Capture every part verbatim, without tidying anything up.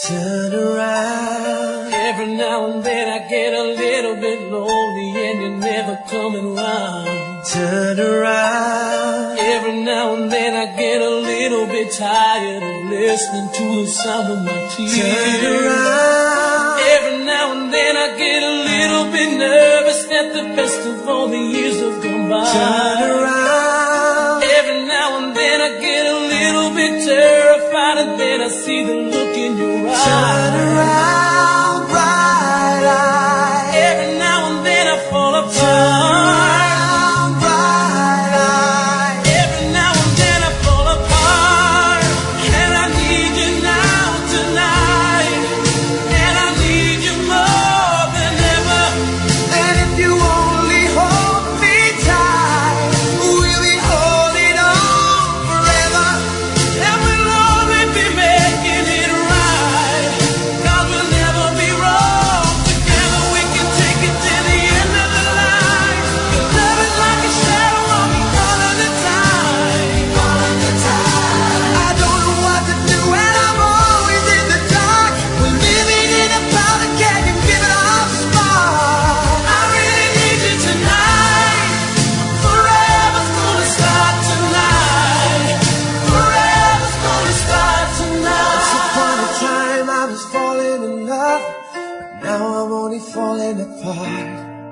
Turn around. Every now and then I get a little bit lonely and you're never coming round. Turn around. Every now and then I get a little bit tired of listening to the sound of my tears. Turn around. Every now and then I get a little bit nervous that the best of all the years have gone by. Turn around. Every now and then I get a little bit terrified and then I see the look in your eyes. Turn around, bright eye. Every now and then I fall apart. Turn around, bright eye. Every now and then I fall apart. And I need you now tonight. And I need you more than ever. And if you only hold me tight, we'll be holding on forever. And we'll only be making it right. 'Cause we'll never be wrong. Together we can take it to the end of the line. Your love is like a shadow on me all of the time. All of the time. I don't know what to do and I'm always in the dark. We're living in a powder keg and giving off spark. I really need you tonight. Forever's gonna start tonight. Forever's gonna start Once tonight. upon a time I was falling in love, but now I'm only falling apart.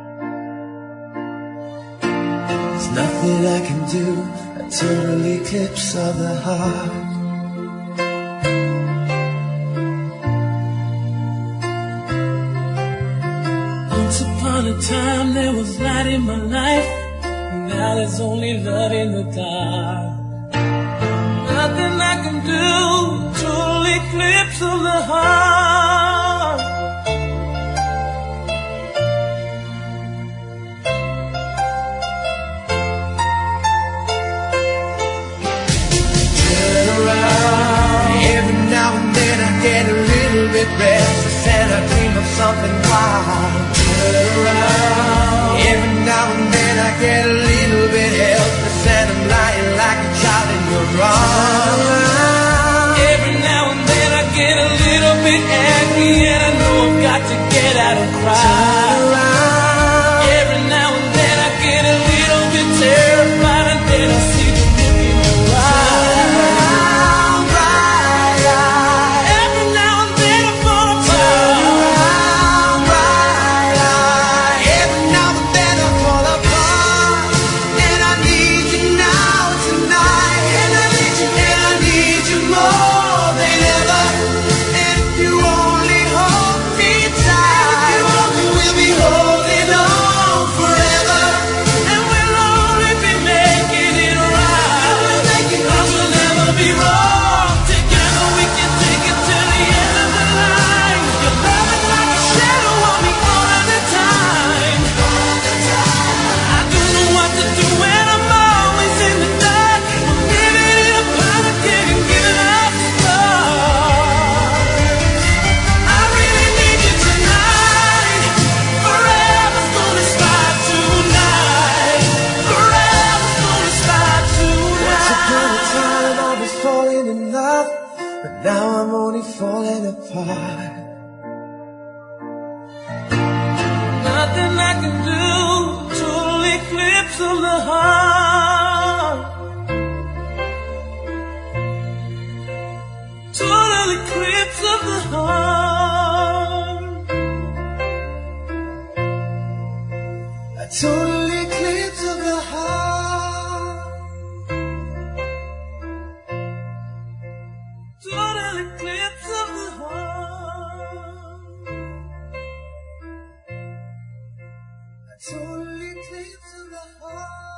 There's nothing I can do, a total eclipse of the heart. Once upon a time there was light in my life. Now there's only love in the dark. Nothing I can do, total eclipse of the heart. Turn around. Every now and then I get a little bit restless and I dream of something wild. Turn around. Every now and then I get a little bit helpless and I'm lying like a child in your arms. Every now and then I get a little bit angry and I know I've got to get out and cry. Every now and then I get a little bit terrified and then I see the look in your eyes. Every now and then I fall apart. Every now and then I fall apart. And I need you now tonight. And I need you, and I need you more than ever. And if you only hold me tight, we'll be holding on forever. And we'll only be making it right. 'Cause we'll never be wrong. Together we can take it to the end of the line. Your love is like a shadow on me all of the time. I don't know what to do when I'm always in the dark. I'm living in a powder keg and giving up the spark. I really need you tonight. Forever's gonna start tonight. Forever's gonna start Once upon a tonight. time I was falling in love, but now I'm only falling apart. Nothing I can do, total eclipse of the heart. Total eclipse of the heart. A total eclipse of the heart. Total eclipse of the heart. A total eclipse of the heart.